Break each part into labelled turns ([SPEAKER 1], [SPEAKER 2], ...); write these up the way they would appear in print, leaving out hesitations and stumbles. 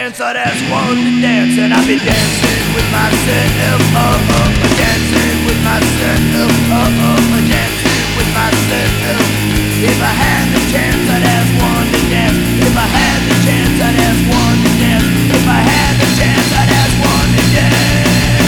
[SPEAKER 1] chance, I'd ask one to dance, and I'd be dancing with myself, dancing with myself, dancing with myself. If I had the chance, I'd ask one to dance. If I had the chance, I'd ask one to dance. If I had the chance, I'd ask one to dance.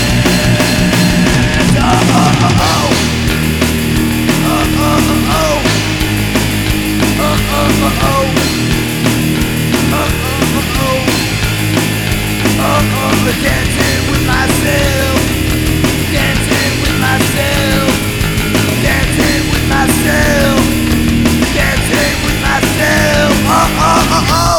[SPEAKER 1] Dancing with myself, dancing with myself, dancing with myself, dancing with myself.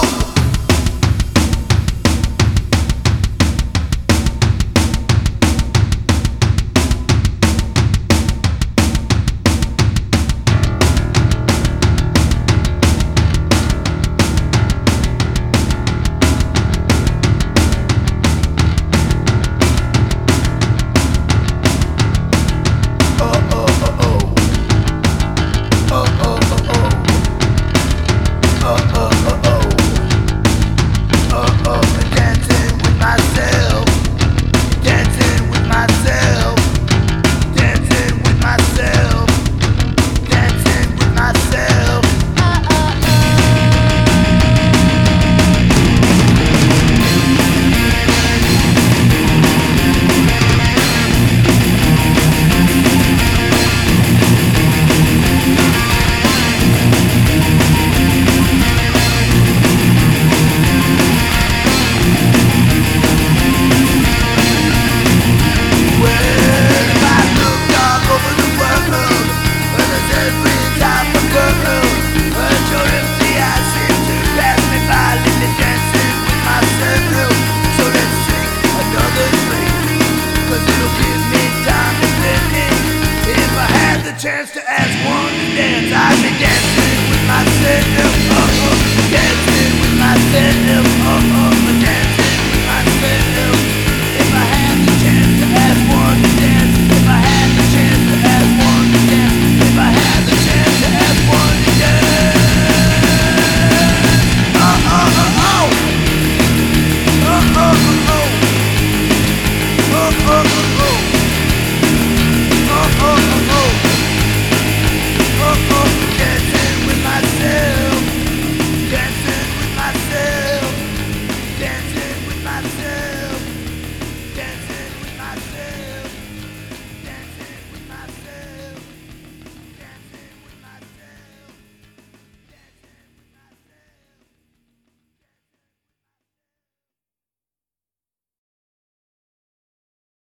[SPEAKER 1] Chance to ask one to dance, I'd be dancing with myself, dancing with myself,